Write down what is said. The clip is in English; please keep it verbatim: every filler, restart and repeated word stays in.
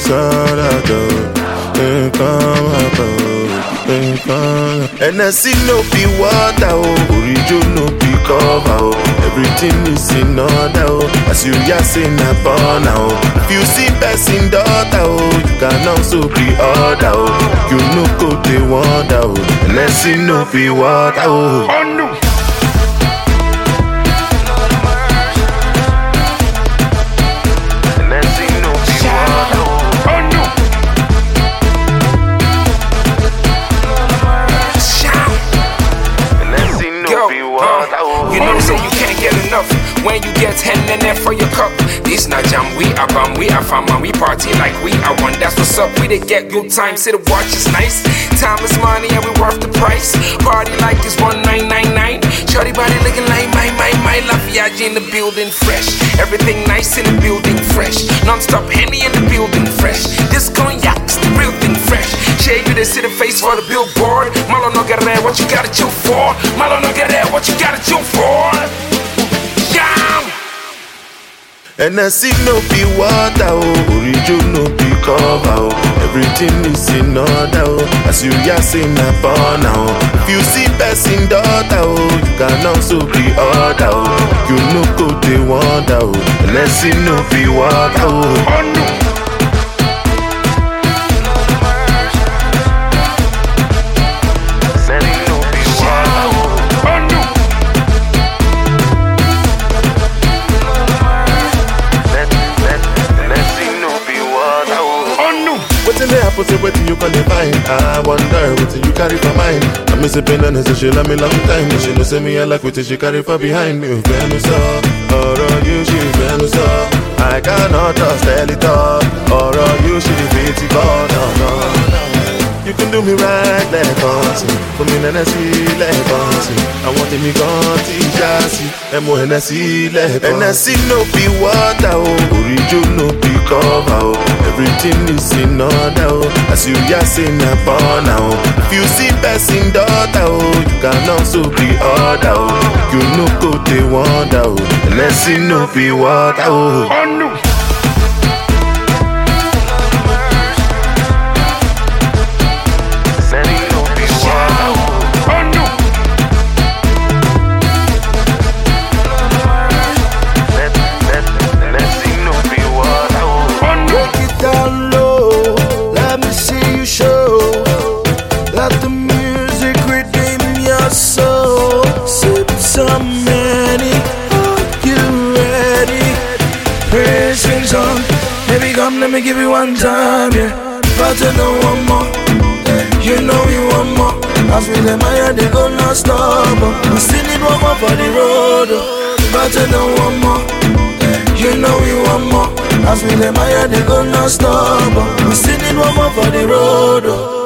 Sarado, N S C no be water, oh, Orijo no be cover, oh. Everything is in order, oh. As you just in a born now. If you see person daughter, oh, you can also be order, oh. You no go they wonder, oh. N S C no be water, oh. Oh no. When you get hand and there for your cup. This not jam, we are bum, we are fam, and we party like we are one. That's what's up, we did get good time. See the watch is nice, time is money and we worth the price. Party like it's one nine nine nine. Shorty body looking like my, my, my Lafayette in the building fresh. Everything nice in the building fresh. Non-stop Henny in the building fresh. This cognac's the real thing fresh. Shade you, they see the face for the billboard. Malo no get there, what you gotta chill for? Malo no get there, what you gotta chill for? N S C no be water, oh, Orijo no be cover, oh. Everything is in order, oh. As you just in a born now. If you see person daughter, oh, you can also be order, oh. You no go they wonder, oh. N S C no be water, oh. Oh no. Wetin dey happen say wetin you gonna find? I wonder wetin you carry for mind. I miss a pen and say she love me long time. She know say me I like wetin she carry for behind me. Fẹ́nu sọ, ọ̀rọ̀ you she fẹ́nu sọ. I cannot just tell it all. Ọ̀rọ̀ you she fit it all. No, no. You can do me right lẹ́ẹ̀kan sí. Fún mi N S C lẹ́ẹ̀kan sí. Àwọn tèmi kan ti já sí. Ẹ mú N S C lẹ́ẹ̀kan. N S C no be water, oh. Orijo no be cover, oh. Everything is in order, oh. As you just in a born now. If you see person daughter, oh, you can also be order, oh. You no go they wonder, oh. N S C no be water, oh. Oh no. Some many, are you ready? Praise on, baby come let me give you one time, yeah. But you know one more, you know you want more. As we let my head they go non stop. I still need one more for the road, but you know one more, you know you want more. As we let my head they go non stop. I still need one more for the road.